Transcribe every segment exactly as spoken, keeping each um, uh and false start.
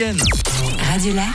Radio Lac,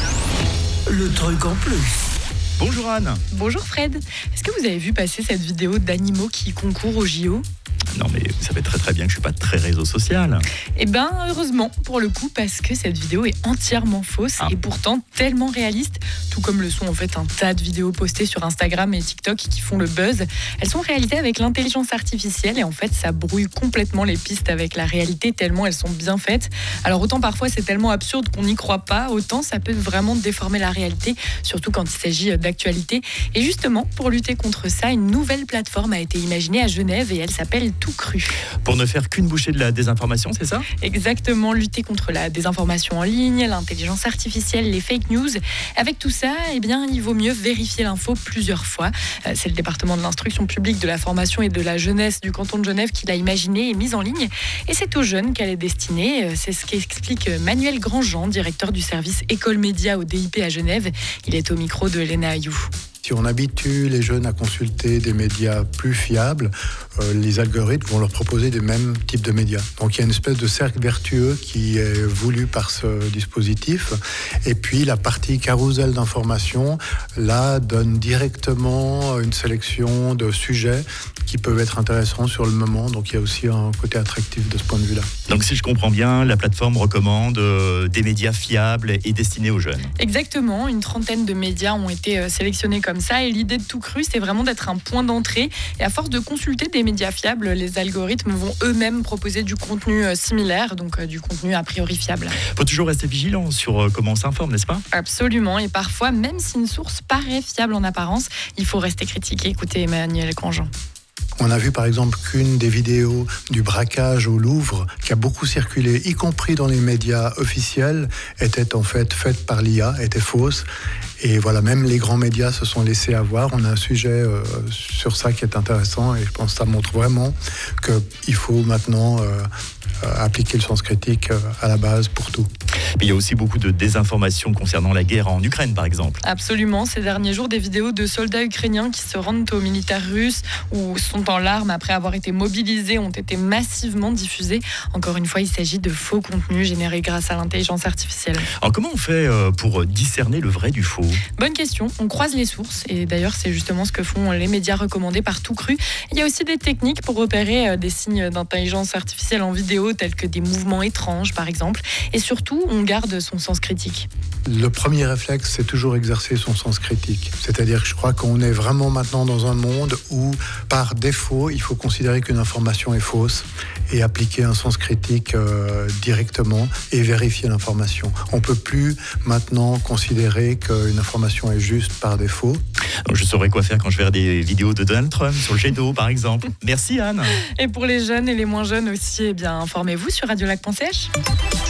le truc en plus. Bonjour Anne. Bonjour Fred. Est-ce que vous avez vu passer cette vidéo d'animaux qui concourent au J O ? Non mais vous savez très très bien que je suis pas très réseau social. Eh ben heureusement pour le coup, parce que cette vidéo est entièrement fausse ah. et pourtant tellement réaliste, tout comme le sont en fait un tas de vidéos postées sur Instagram et TikTok qui font le buzz. Elles sont réalisées avec l'intelligence artificielle et en fait ça brouille complètement les pistes avec la réalité tellement elles sont bien faites. Alors autant parfois c'est tellement absurde qu'on n'y croit pas, autant ça peut vraiment déformer la réalité, surtout quand il s'agit d'actualité. Et justement, pour lutter contre ça, une nouvelle plateforme a été imaginée à Genève et elle s'appelle Tout Cru. Pour ne faire qu'une bouchée de la désinformation, c'est ça ? Exactement, lutter contre la désinformation en ligne, l'intelligence artificielle, les fake news. Avec tout ça, eh bien, il vaut mieux vérifier l'info plusieurs fois. C'est le département de l'instruction publique, de la formation et de la jeunesse du canton de Genève qui l'a imaginée et mise en ligne. Et c'est aux jeunes qu'elle est destinée. C'est ce qu'explique Manuel Grandjean, directeur du service École Média au D I P à Genève. Il est au micro de Léna Ayou. Si on habitue les jeunes à consulter des médias plus fiables, euh, les algorithmes vont leur proposer des mêmes types de médias. Donc il y a une espèce de cercle vertueux qui est voulu par ce dispositif. Et puis la partie carrousel d'informations, là, donne directement une sélection de sujets qui peuvent être intéressants sur le moment. Donc il y a aussi un côté attractif de ce point de vue-là. Donc si je comprends bien, la plateforme recommande euh, des médias fiables et destinés aux jeunes. Exactement, une trentaine de médias ont été euh, sélectionnés comme ça, et l'idée de Tout Cru, c'est vraiment d'être un point d'entrée. Et à force de consulter des médias fiables, les algorithmes vont eux-mêmes proposer du contenu similaire, donc euh, du contenu a priori fiable. Il faut toujours rester vigilant sur euh, comment on s'informe, n'est-ce pas ? Absolument, et parfois, même si une source paraît fiable en apparence, il faut rester critique. Écoutez Emmanuel Grandjean. On a vu par exemple qu'une des vidéos du braquage au Louvre, qui a beaucoup circulé, y compris dans les médias officiels, était en fait faite par l'I A, était fausse. Et voilà, même les grands médias se sont laissés avoir. On a un sujet euh, sur ça qui est intéressant et je pense que ça montre vraiment qu'il faut maintenant euh, euh, appliquer le sens critique euh, à la base pour tout. Mais il y a aussi beaucoup de désinformation concernant la guerre en Ukraine, par exemple. Absolument. Ces derniers jours, des vidéos de soldats ukrainiens qui se rendent aux militaires russes ou sont en larmes après avoir été mobilisés ont été massivement diffusées. Encore une fois, il s'agit de faux contenus générés grâce à l'intelligence artificielle. Alors comment on fait pour discerner le vrai du faux ? Bonne question. On croise les sources et d'ailleurs, c'est justement ce que font les médias recommandés par Tout Cru. Il y a aussi des techniques pour repérer des signes d'intelligence artificielle en vidéo, tels que des mouvements étranges, par exemple. Et surtout, on garde son sens critique. Le premier réflexe, c'est toujours exercer son sens critique. C'est-à-dire que je crois qu'on est vraiment maintenant dans un monde où, par défaut, il faut considérer qu'une information est fausse et appliquer un sens critique euh, directement et vérifier l'information. On ne peut plus maintenant considérer qu'une information est juste par défaut. Donc je saurais quoi faire quand je verrai des vidéos de Donald Trump sur le jet d'eau, par exemple. Merci Anne. Et pour les jeunes et les moins jeunes aussi, eh bien, informez-vous sur radiolac point c h.